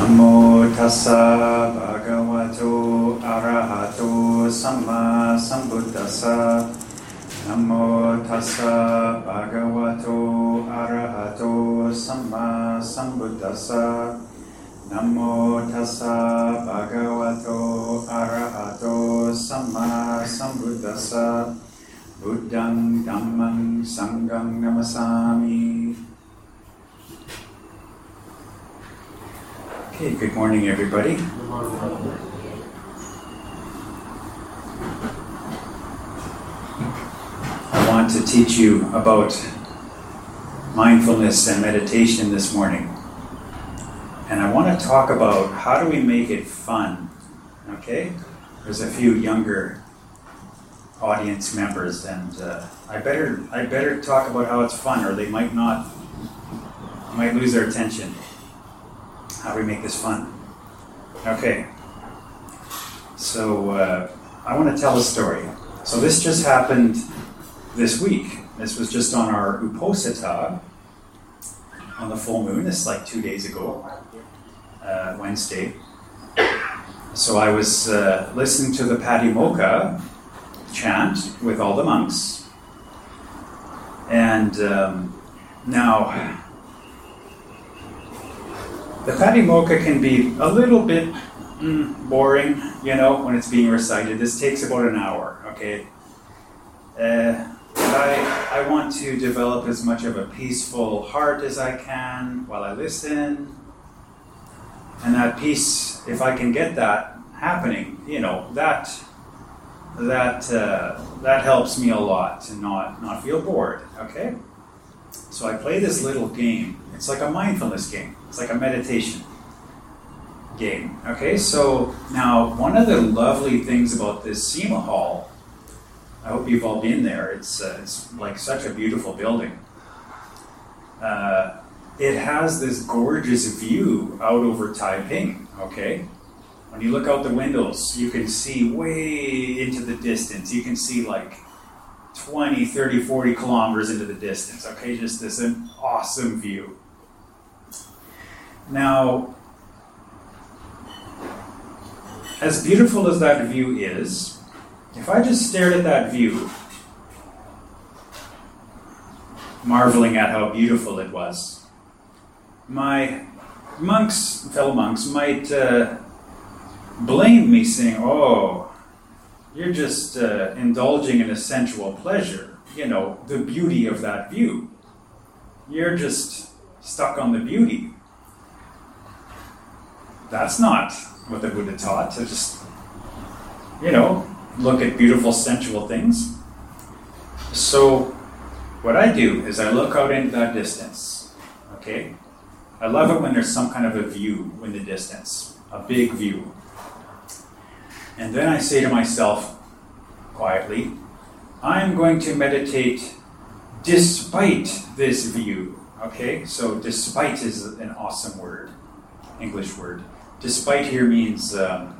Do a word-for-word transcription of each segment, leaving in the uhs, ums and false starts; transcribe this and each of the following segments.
Namo tassa bhagavato arahato samma sambuddhassa. Namo tassa bhagavato arahato samma sambuddhassa. Namo tassa bhagavato arahato samma sambuddhassa. Buddhang dhammang sanghang namasami. Okay, good morning everybody. Good morning. I want to teach you about mindfulness and meditation this morning. And I want to talk about how do we make it fun, okay? There's a few younger audience members, and uh, I better I better talk about how it's fun, or they might not, might lose their attention. How do we make this fun? Okay. So uh, I want to tell a story. So this just happened this week. This was just on our Uposatha on the full moon. This is like two days ago, uh, Wednesday. So I was uh, listening to the Patimokkha chant with all the monks. And um, now, the Patimokkha can be a little bit mm, boring, you know, when it's being recited. This takes about an hour, okay? Uh, but I, I want to develop as much of a peaceful heart as I can while I listen. And that peace, if I can get that happening, you know, that that uh, that helps me a lot to not, not feel bored, okay? So I play this little game. It's like a mindfulness game. It's like a meditation game. Okay, so now one of the lovely things about this Sema Hall, I hope you've all been there. It's uh, it's like such a beautiful building. Uh, it has this gorgeous view out over Taiping. Okay, when you look out the windows, you can see way into the distance. You can see like twenty, thirty, forty kilometers into the distance. Okay, just this an awesome view. Now, as beautiful as that view is, if I just stared at that view, marveling at how beautiful it was, my monks, fellow monks, might uh, blame me, saying, "Oh, you're just uh, indulging in a sensual pleasure, you know, the beauty of that view. You're just stuck on the beauty." That's not what the Buddha taught, to just, you know, look at beautiful sensual things. So what I do is I look out into that distance, okay? I love it when there's some kind of a view in the distance, a big view. And then I say to myself, quietly, I'm going to meditate despite this view, okay? So despite is an awesome word, English word. Despite here means um,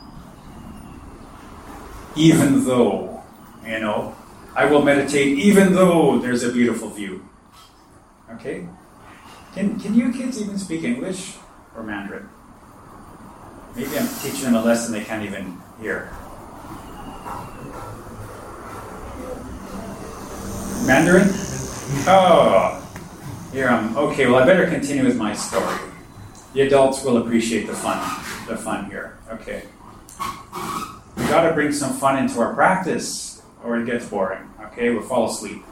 even though, you know, I will meditate even though there's a beautiful view. Okay? Can can you kids even speak English or Mandarin? Maybe I'm teaching them a lesson they can't even hear. Mandarin? Oh, here I'm. Okay, well I better continue with my story. The adults will appreciate the fun, the fun here. Okay. We got to bring some fun into our practice, or it gets boring. Okay, we'll fall asleep.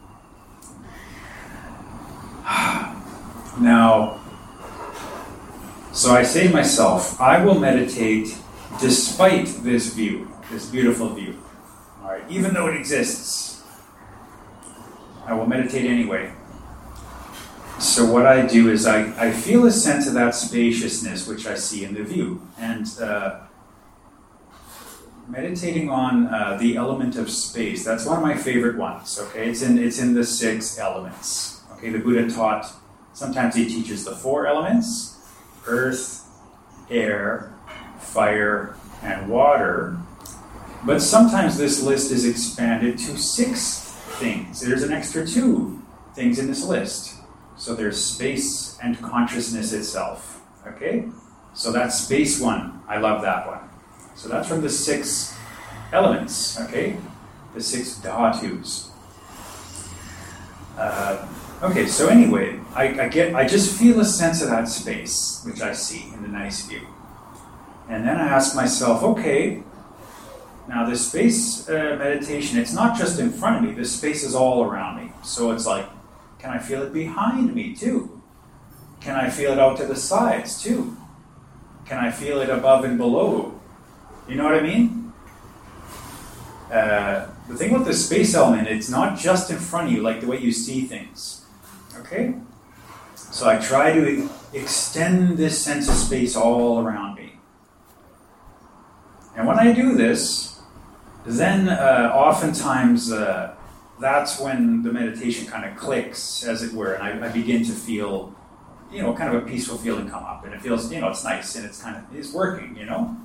Now, so I say to myself, I will meditate despite this view, this beautiful view. All right, even though it exists, I will meditate anyway. So what I do is I, I feel a sense of that spaciousness which I see in the view. And uh, meditating on uh, the element of space, that's one of my favorite ones, okay? It's in, it's in the six elements. Okay, the Buddha taught, sometimes he teaches the four elements, earth, air, fire, and water. But sometimes this list is expanded to six things. There's an extra two things in this list. So there's space and consciousness itself, okay? So that's space one. I love that one. So that's from the six elements, okay? The six dhatus. Uh, okay, so anyway, I, I get, I just feel a sense of that space, which I see in the nice view. And then I ask myself, okay, now this space uh, meditation, it's not just in front of me, this space is all around me. So it's like, can I feel it behind me too? Can I feel it out to the sides too? Can I feel it above and below? You know what I mean? Uh, the thing with the space element, it's not just in front of you, like the way you see things. Okay? So I try to extend this sense of space all around me. And when I do this, then uh, oftentimes uh, that's when the meditation kind of clicks, as it were, and I, I begin to feel, you know, kind of a peaceful feeling come up, and it feels, you know, it's nice, and it's kind of, it's working, you know?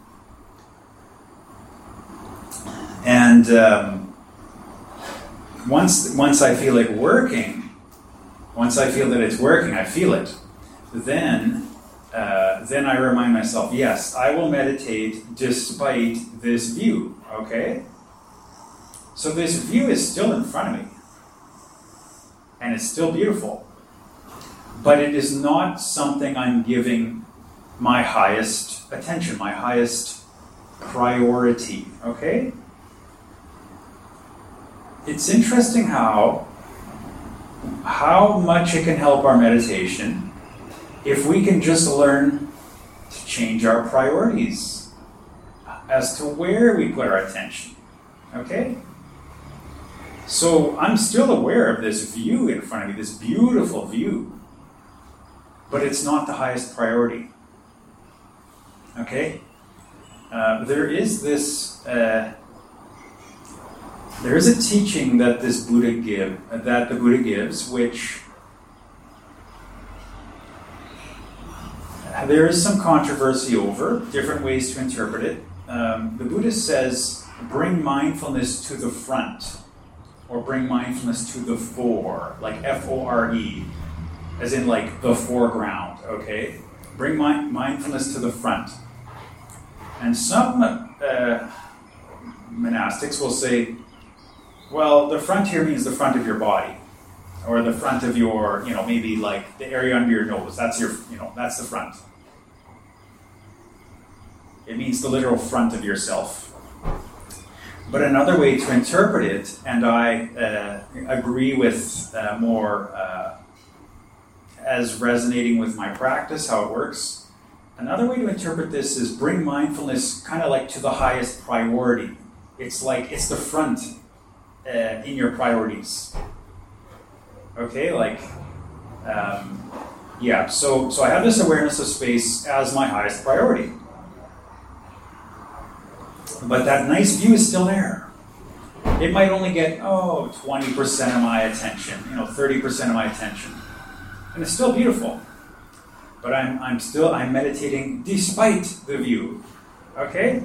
And um, once, once I feel it working, once I feel that it's working, I feel it, then, uh, then I remind myself, yes, I will meditate despite this view, okay? So this view is still in front of me, and it's still beautiful. But it is not something I'm giving my highest attention, my highest priority, okay? It's interesting how, how much it can help our meditation if we can just learn to change our priorities as to where we put our attention, okay? So I'm still aware of this view in front of me, this beautiful view. But it's not the highest priority. Okay? Uh, there is this, uh, there is a teaching that this Buddha give, uh, that the Buddha gives, which uh, there is some controversy over, different ways to interpret it. Um, the Buddha says, bring mindfulness to the front, or bring mindfulness to the fore, like F O R E. As in like the foreground, okay? Bring mind- mindfulness to the front. And some uh, monastics will say, well, the front here means the front of your body. Or the front of your, you know, maybe like the area under your nose. That's your, you know, that's the front. It means the literal front of yourself. But another way to interpret it, and I uh, agree with uh, more... Uh, as resonating with my practice, how it works. Another way to interpret this is bring mindfulness kind of like to the highest priority. It's like, it's the front uh, in your priorities. Okay, like, um, yeah, so, so I have this awareness of space as my highest priority. But that nice view is still there. It might only get, oh, twenty percent of my attention, you know, thirty percent of my attention. And it's still beautiful, but I'm I'm still I'm meditating despite the view. Okay?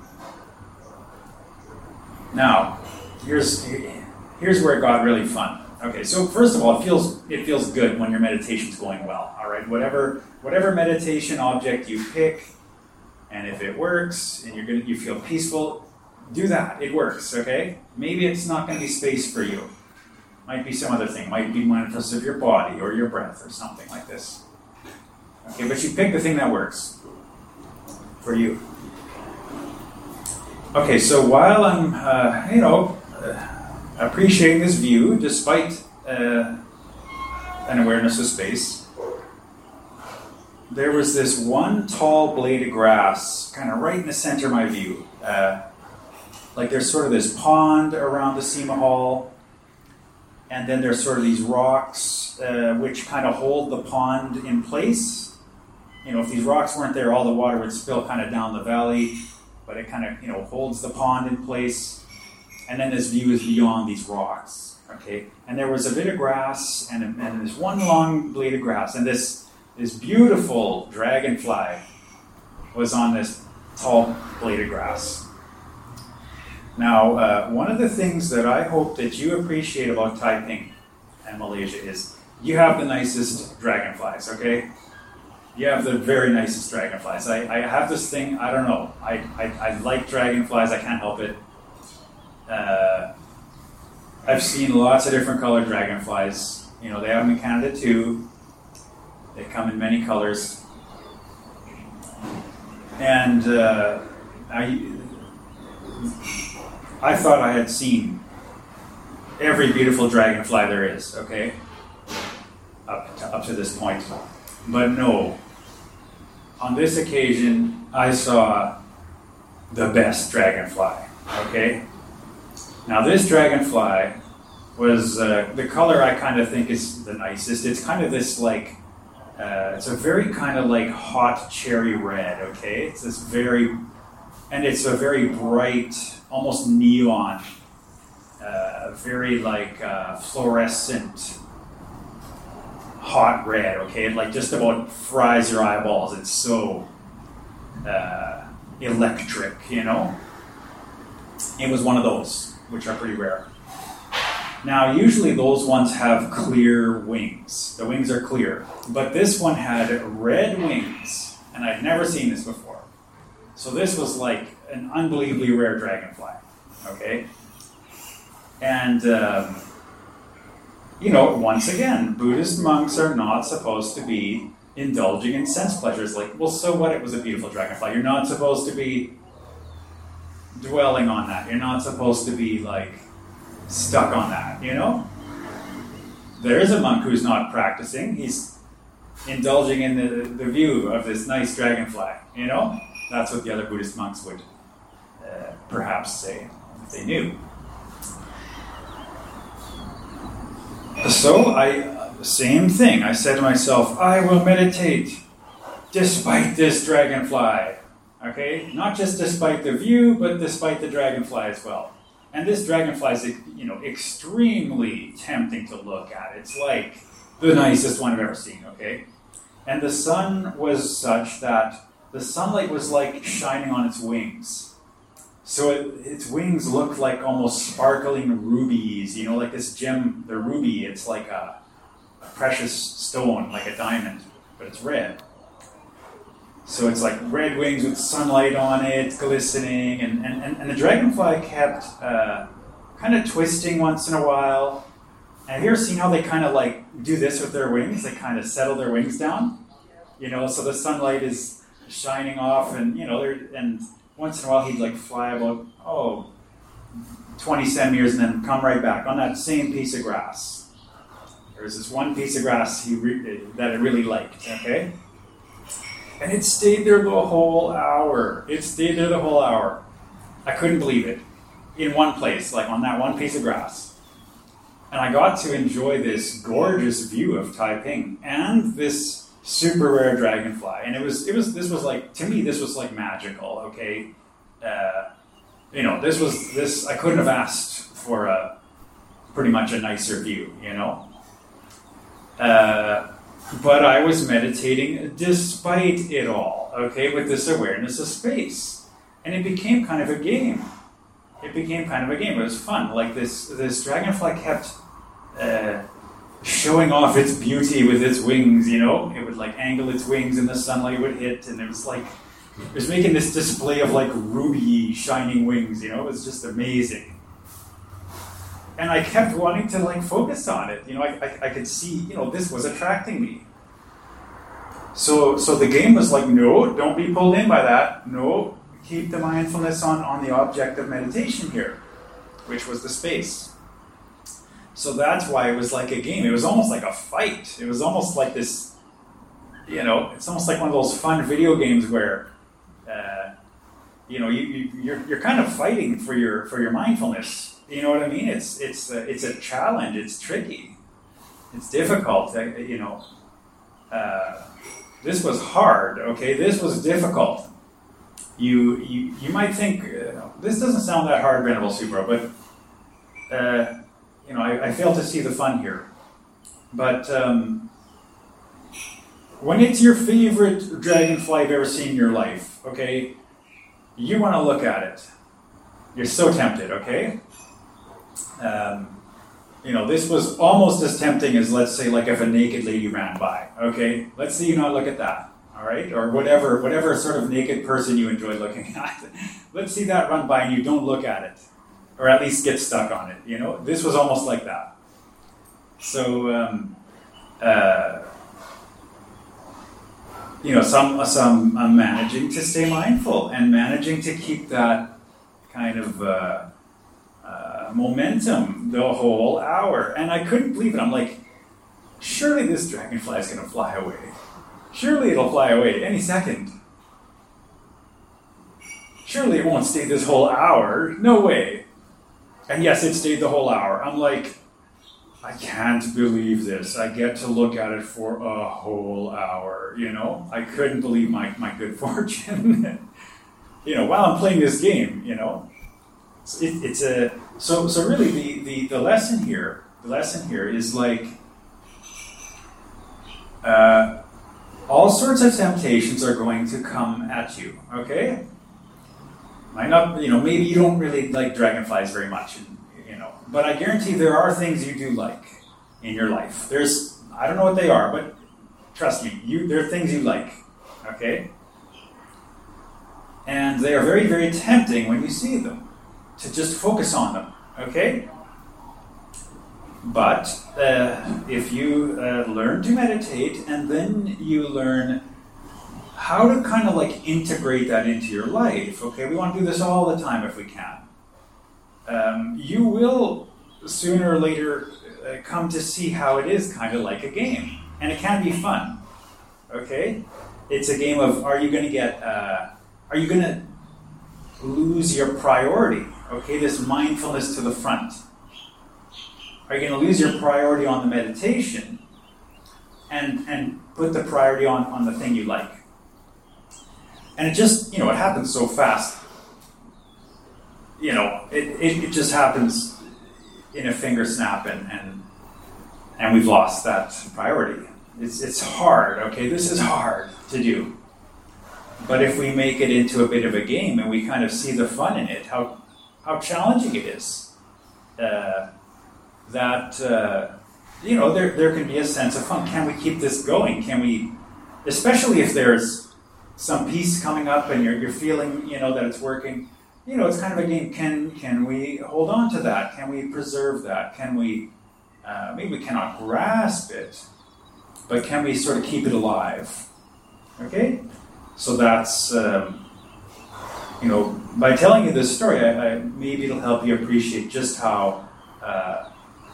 Now, here's here's where it got really fun. Okay, so first of all, it feels it feels good when your meditation's going well. All right, whatever whatever meditation object you pick, and if it works and you're gonna you feel peaceful, do that. It works. Okay? Maybe it's not going to be space for you. Might be some other thing. Might be mindfulness of your body or your breath or something like this. Okay, but you pick the thing that works for you. Okay, so while I'm, uh, you know, uh, appreciating this view, despite uh, an awareness of space, there was this one tall blade of grass, kind of right in the center of my view. Uh, like there's sort of this pond around the Sima Hall. And then there's sort of these rocks uh, which kind of hold the pond in place. You know, if these rocks weren't there, all the water would spill kind of down the valley, but it kind of, you know, holds the pond in place. And then this view is beyond these rocks, okay? And there was a bit of grass and, and this one long blade of grass, and this, this beautiful dragonfly was on this tall blade of grass. Now, uh, one of the things that I hope that you appreciate about Taiping and Malaysia is you have the nicest dragonflies, okay? you have the very nicest dragonflies. I, I have this thing, I don't know, I, I, I like dragonflies, I can't help it. Uh, I've seen lots of different colored dragonflies. You know, they have them in Canada too. They come in many colors. And uh, I, I thought I had seen every beautiful dragonfly there is, okay? Up to, up to this point. But no, on this occasion, I saw the best dragonfly, okay? Now this dragonfly was, uh, the color I kind of think is the nicest. It's kind of this like, uh, it's a very kind of like hot cherry red, okay? It's this very, and it's a very bright, almost neon, uh, very like uh, fluorescent, hot red, okay? It like just about fries your eyeballs. It's so uh, electric, you know? It was one of those, which are pretty rare. Now, usually those ones have clear wings. The wings are clear. But this one had red wings, and I'd never seen this before. So this was like an unbelievably rare dragonfly, okay? And, um, you know, once again, Buddhist monks are not supposed to be indulging in sense pleasures. Like, well, so what? It was a beautiful dragonfly. You're not supposed to be dwelling on that. You're not supposed to be, like, stuck on that, you know? There is a monk who's not practicing. He's indulging in the, the view of this nice dragonfly, you know? That's what the other Buddhist monks would uh, perhaps say if they knew. So I, same thing. I said to myself, I will meditate despite this dragonfly. Okay? Not just despite the view, but despite the dragonfly as well. And this dragonfly is, you know, extremely tempting to look at. It's like the nicest one I've ever seen, okay? And the sun was such that the sunlight was like shining on its wings. So it, its wings looked like almost sparkling rubies, you know, like this gem, the ruby, it's like a, a precious stone, like a diamond, but it's red. So it's like red wings with sunlight on it, glistening, and, and, and, and the dragonfly kept uh, kind of twisting once in a while. And have you ever seen how they kind of like do this with their wings? They kind of settle their wings down, you know, so the sunlight is shining off, and, you know, they're, and once in a while he'd like fly about, oh, twenty centimeters and then come right back on that same piece of grass. There's this one piece of grass he re- that I really liked, okay? And it stayed there the whole hour. It stayed there the whole hour. I couldn't believe it. In one place, like on that one piece of grass. And I got to enjoy this gorgeous view of Taiping and this super rare dragonfly. And it was, it was, this was like, to me, this was like magical, okay? Uh, you know, this was, this, I couldn't have asked for a, pretty much a nicer view, you know? Uh, But I was meditating despite it all, okay, with this awareness of space. And it became kind of a game. It became kind of a game. It was fun. Like this, this dragonfly kept uh, showing off its beauty with its wings, you know? It would like angle its wings and the sunlight would hit, and it was like, it was making this display of like ruby shining wings, you know? It was just amazing. And I kept wanting to like focus on it. You know, I, I, I could see, you know, this was attracting me. So so the game was like, no, don't be pulled in by that. No, keep the mindfulness on, on the object of meditation here, which was the space. So that's why it was like a game. It was almost like a fight. It was almost like this, you know, it's almost like one of those fun video games where, uh, you know, you, you, you're you're kind of fighting for your for your mindfulness. You know what I mean? It's it's a, it's a challenge. It's tricky. It's difficult. You know, uh, this was hard. Okay, this was difficult. You you you might think uh, this doesn't sound that hard, Venerable Subra, but uh, you know, I, I fail to see the fun here. But um, when it's your favorite dragonfly you've ever seen in your life, okay, you want to look at it. You're so tempted. Okay. Um, you know, this was almost as tempting as, let's say, like if a naked lady ran by, okay? Let's say you not look at that. all right? Or whatever, whatever sort of naked person you enjoy looking at. Let's see that run by and you don't look at it, or at least get stuck on it, you know? This was almost like that. So, um, uh, you know, some, some I'm managing to stay mindful and managing to keep that kind of uh, uh, momentum the whole hour. And I couldn't believe it. I'm like, surely this dragonfly is going to fly away. Surely it'll fly away any second. Surely it won't stay this whole hour. No way. And yes, it stayed the whole hour. I'm like, I can't believe this. I get to look at it for a whole hour, you know? I couldn't believe my, my good fortune. You know, while I'm playing this game, you know? It, it's a, so so really the, the, the lesson here, the lesson here is like, uh, all sorts of temptations are going to come at you, okay? Might not, you know, maybe you don't really like dragonflies very much, you know, but I guarantee there are things you do like in your life. There's, I don't know what they are, but trust me, you there are things you like, okay? And they are very, very tempting when you see them, to just focus on them, okay? But uh, if you uh, learn to meditate and then you learn how to kind of like integrate that into your life, okay? We want to do this all the time if we can. Um, you will sooner or later uh, come to see how it is kind of like a game. And it can be fun, okay? It's a game of, are you going to get, uh, are you going to lose your priority, okay? This mindfulness to the front. Are you going to lose your priority on the meditation and and put the priority on, on the thing you like? And it just, you know, it happens so fast. You know, it, it, it just happens in a finger snap and, and and we've lost that priority. It's it's hard, okay? This is hard to do. But if we make it into a bit of a game and we kind of see the fun in it, how how challenging it is, uh, that, uh, you know, there, there can be a sense of fun. Can we keep this going? Can we, especially if there's some piece coming up and you're, you're feeling, you know, that it's working, you know, it's kind of a game. Can, can we hold on to that? Can we preserve that? Can we, uh, maybe we cannot grasp it, but can we sort of keep it alive? Okay? So that's, um, you know, by telling you this story, I, I, maybe it'll help you appreciate just how, uh,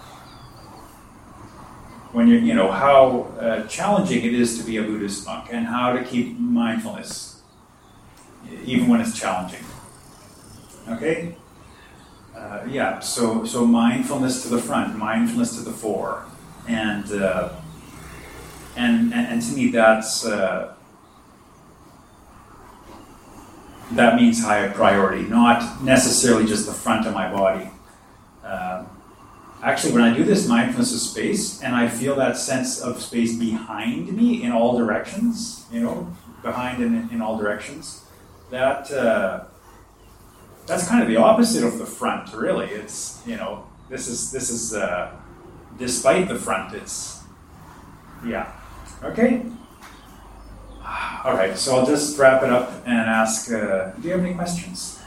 when you're, you know, how uh, challenging it is to be a Buddhist monk and how to keep mindfulness, even when it's challenging. Okay? Uh, yeah, so so mindfulness to the front, mindfulness to the fore. And, uh, and, and, and to me, that's, uh, that means higher priority, not necessarily just the front of my body. Uh, actually, when I do this mindfulness of space, and I feel that sense of space behind me in all directions, you know, behind in, in all directions, that uh, that's kind of the opposite of the front, really. It's, you know, this is, this is uh, despite the front, it's, yeah. Okay? All right, so I'll just wrap it up and ask, uh, do you have any questions?